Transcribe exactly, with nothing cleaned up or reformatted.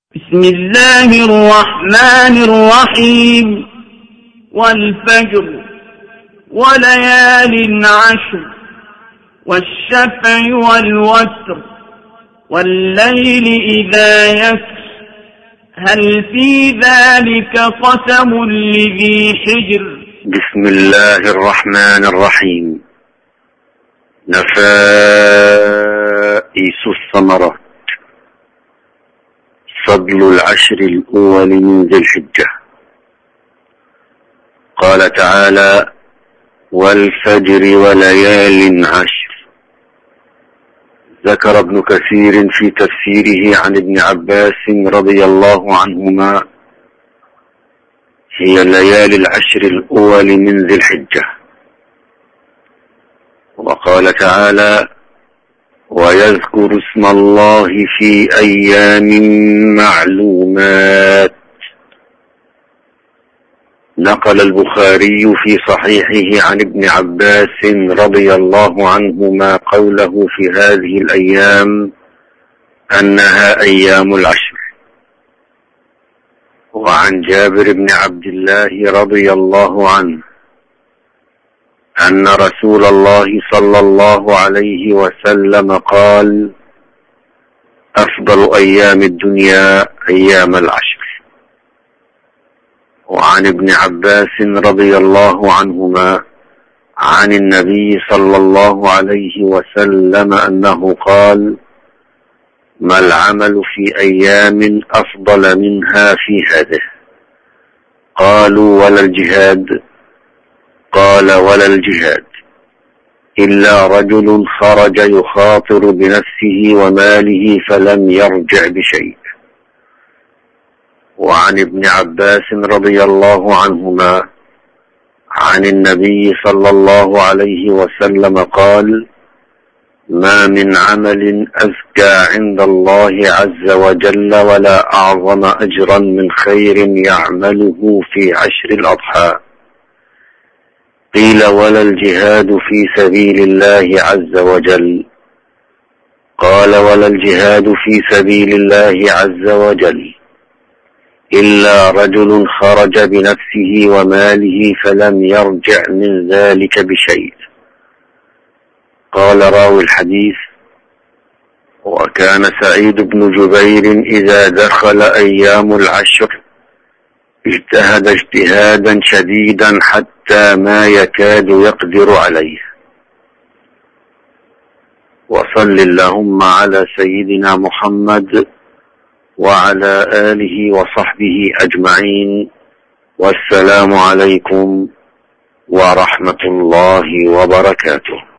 بسم الله الرحمن الرحيم والفجر وليال عشر والشفع والوتر والليل إذا يسر هل في ذلك قسم لذي حجر. بسم الله الرحمن الرحيم. نفائس الثمرات. فضل العشر الأول من ذي الحجة. قال تعالى: والفجر وليال عشر. ذكر ابن كثير في تفسيره عن ابن عباس رضي الله عنهما: هي الليالي العشر الأول من ذي الحجة. وقال تعالى: ويذكر اسم الله في أيام معلومات. نقل البخاري في صحيحه عن ابن عباس رضي الله عنهما قوله في هذه الأيام أنها أيام العشر. وعن جابر بن عبد الله رضي الله عنه أن رسول الله صلى الله عليه وسلم قال: أفضل أيام الدنيا أيام العشر. وعن ابن عباس رضي الله عنهما عن النبي صلى الله عليه وسلم أنه قال: ما العمل في أيام أفضل منها في هذه؟ قالوا: ولا الجهاد؟ قال: ولا الجهاد إلا رجل خرج يخاطر بنفسه وماله فلم يرجع بشيء. وعن ابن عباس رضي الله عنهما عن النبي صلى الله عليه وسلم قال: ما من عمل أزكى عند الله عز وجل ولا أعظم أجرا من خير يعمله في عشر الأضحى. قيل: ولا الجهاد في سبيل الله عز وجل؟ قال: ولا الجهاد في سبيل الله عز وجل إلا رجل خرج بنفسه وماله فلم يرجع من ذلك بشيء. قال راوي الحديث: وكان سعيد بن جبير إذا دخل أيام العشر اجتهد اجتهادا شديدا حتى ما يكاد يقدر عليه. وصل اللهم على سيدنا محمد وعلى آله وصحبه أجمعين. والسلام عليكم ورحمة الله وبركاته.